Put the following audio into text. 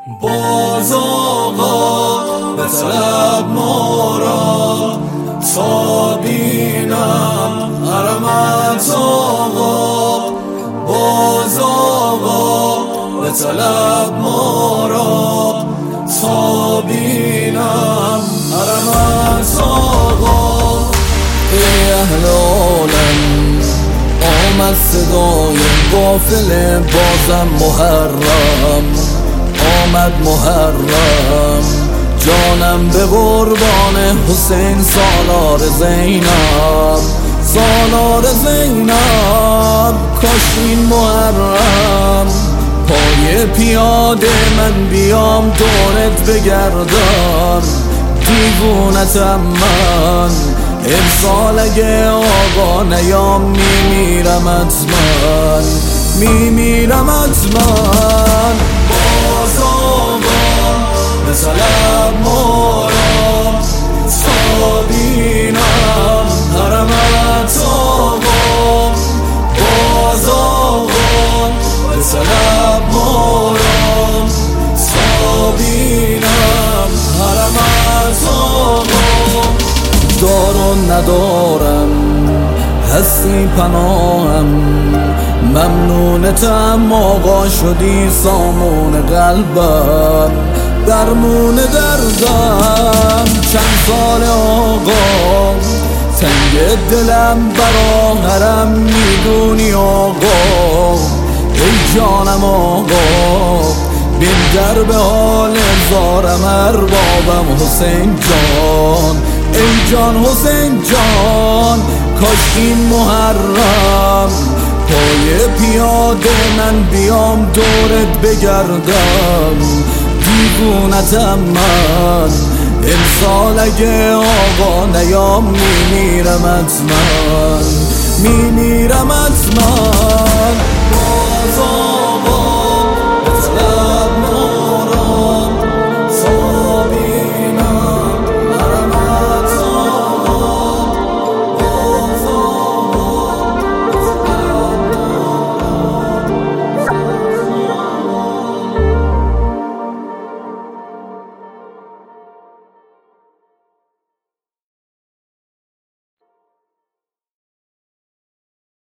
باز آقا به طلب ما را تا بینم حرمت آقا. باز آقا به طلب ما را تا بینم حرمت آقا. ای اهل عالم آمد صدای قافله بازم محرم آمد محرم. جانم به قربان حسین سالار زینب سالار زینب. کاش این محرم پای پیاده من بیام دورت بگردم. دیوونتم من امسال اگه آقا نیام میمیرم حتما میمیرم حتما. باز آقا به طلب ما را تا بینم حرمت آقا. باز آقا به طلب ما را تا بینم حرمت آقا. دار و ندارم هستی پناهم ممنونتم آقا شدی سامون قلبم درمون دردم. چند سال آقا تنگ دلم برا حرم میدونی آقا. ای جانم آقا بین در به حال زارم اربابم حسین جان. ای جان حسین جان کاش این محرم پای پیاده من بیام دورت بگردم. دیوونتم من امسال اگه آقا نیام میمیرم حتما میمیرم حتما.